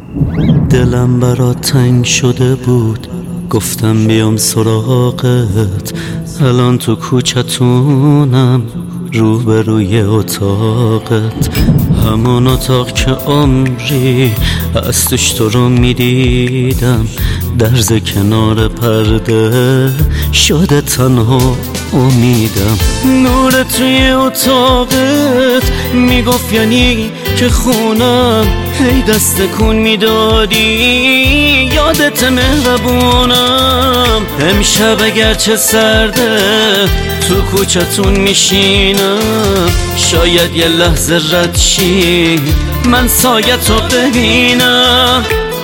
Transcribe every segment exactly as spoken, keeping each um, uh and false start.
دلم برات تنگ شده بود، گفتم بیام سراغت. الان تو کوچتونم روبروی اتاقت، همون اتاق که عمری از توش تو رو میدیدم. درز کنار پرده شده تنها امیدم. نور توی اتاقت میگفت یعنی که خونم، هی دست کن میدادی یادت مهربونم. امشب اگرچه سرده تو کوچتون میشینم، شاید یه لحظه رد شی من سایت رو ببینم.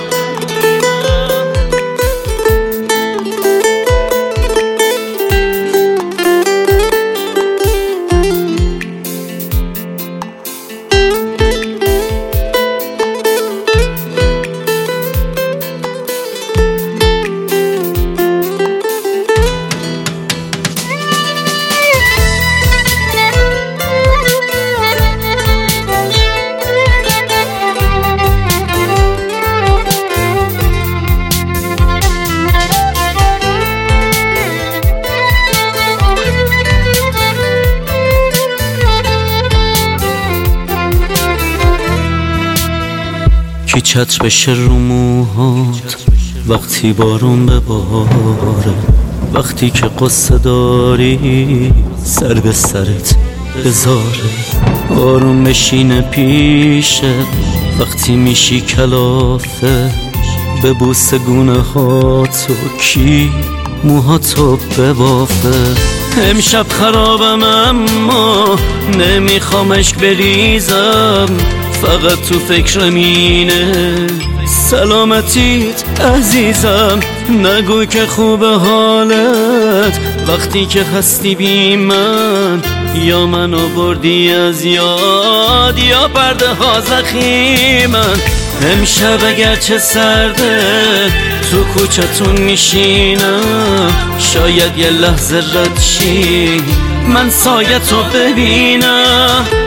کی چتر بشه رو موهات وقتی بارون بباره، وقتی که قصه داری سر به سرت بذاره. آروم بشینه پیشه وقتی میشی کلافه، ببوسه گونه هاتو کی موهاتو ببافه. امشب خرابم اما نمیخوام اشک بریزم، فقط تو فکرم اینه سلامتیت عزیزم. نگو که خوب حالت وقتی که هستی بی من، یا منو بردی از یاد یا پرده ها زخیمن. امشب اگرچه سرده تو کوچتون میشینم، شاید یه لحظه رد شی من سایت رو ببینم.